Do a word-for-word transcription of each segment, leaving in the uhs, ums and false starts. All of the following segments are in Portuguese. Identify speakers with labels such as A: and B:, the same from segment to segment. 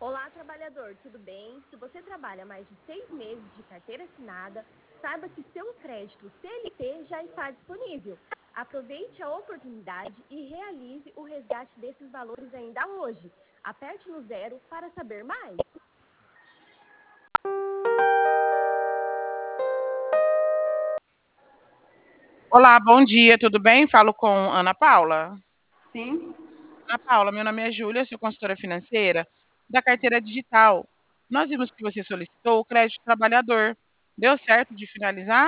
A: Olá, trabalhador, tudo bem? Se você trabalha mais de seis meses de carteira assinada, saiba que seu crédito C L T já está disponível. Aproveite a oportunidade e realize o resgate desses valores ainda hoje. Aperte no zero para saber mais.
B: Olá, bom dia, tudo bem? Falo com Ana Paula.
C: Sim.
B: Ana Paula, meu nome é Júlia, sou consultora financeira da carteira digital. Nós vimos que você solicitou o crédito trabalhador. Deu certo de finalizar?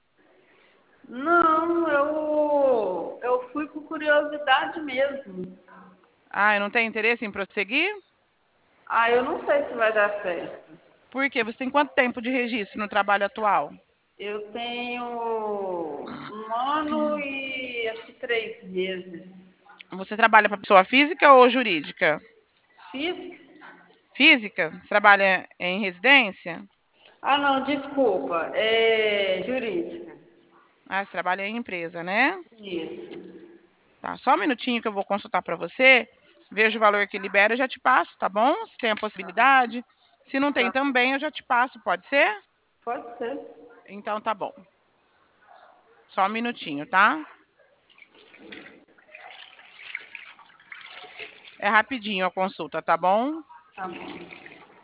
C: Não, eu, eu fui por curiosidade mesmo.
B: Ah, eu não tenho interesse em prosseguir?
C: Ah, eu não sei se vai dar certo.
B: Por quê? Você tem quanto tempo de registro no trabalho atual?
C: Eu tenho um ano e acho que três meses.
B: Você trabalha para pessoa física ou jurídica?
C: Física?
B: Física? Você trabalha em residência?
C: Ah, não, desculpa. É jurídica.
B: Ah, você trabalha em empresa, né?
C: Isso.
B: Tá, só um minutinho que eu vou consultar para você. Vejo o valor que libera, eu já te passo, tá bom? Se tem a possibilidade. Se não tem
C: Tá.
B: também, eu já te passo, pode ser?
C: Pode ser.
B: Então tá bom. Só um minutinho, tá? É rapidinho a consulta, tá bom?
C: Tá bom.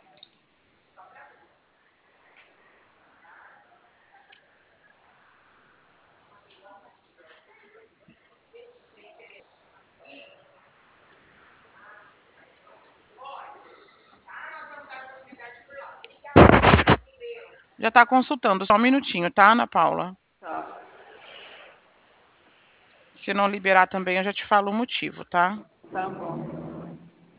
B: Já tá consultando, só um minutinho, tá, Ana Paula?
C: Tá.
B: Se não liberar também, eu já te falo o motivo, tá?
C: Tá bom.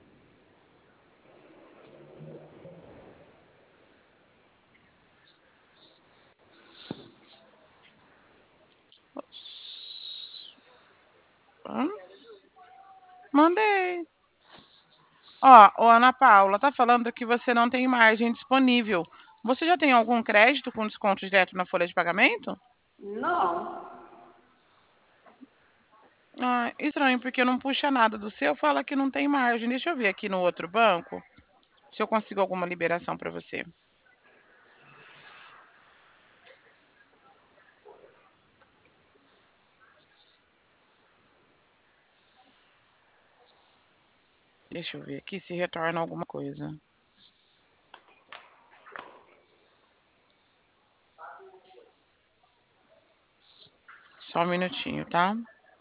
B: Hã? Mandei. Ó, ô Ana Paula, tá falando que você não tem margem disponível. Você já tem algum crédito com desconto direto na folha de pagamento?
C: Não.
B: Ah, estranho, porque não puxa nada do seu, fala que não tem margem. Deixa eu ver aqui no outro banco se eu consigo alguma liberação para você. Deixa eu ver aqui se retorna alguma coisa. Só um minutinho, tá?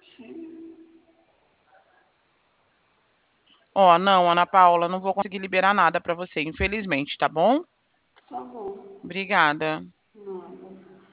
B: Ó, não, Ana Paula, não vou conseguir liberar nada para você, infelizmente, tá bom?
C: Tá bom.
B: Obrigada.